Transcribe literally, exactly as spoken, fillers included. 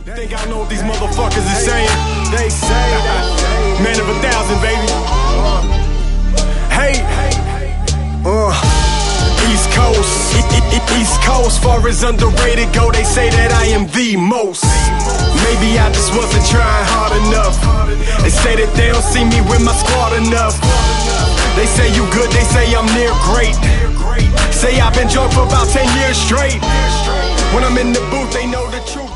Think I know what these motherfuckers is saying. They say that man of a thousand, baby. uh, Hey, uh, East Coast, East Coast, far as underrated go, they say that I am the most. Maybe I just wasn't trying hard enough. They say that they don't see me with my squad enough. They say you good, they say I'm near great. Say I've been drunk for about ten years straight. When I'm in the booth, they know the truth.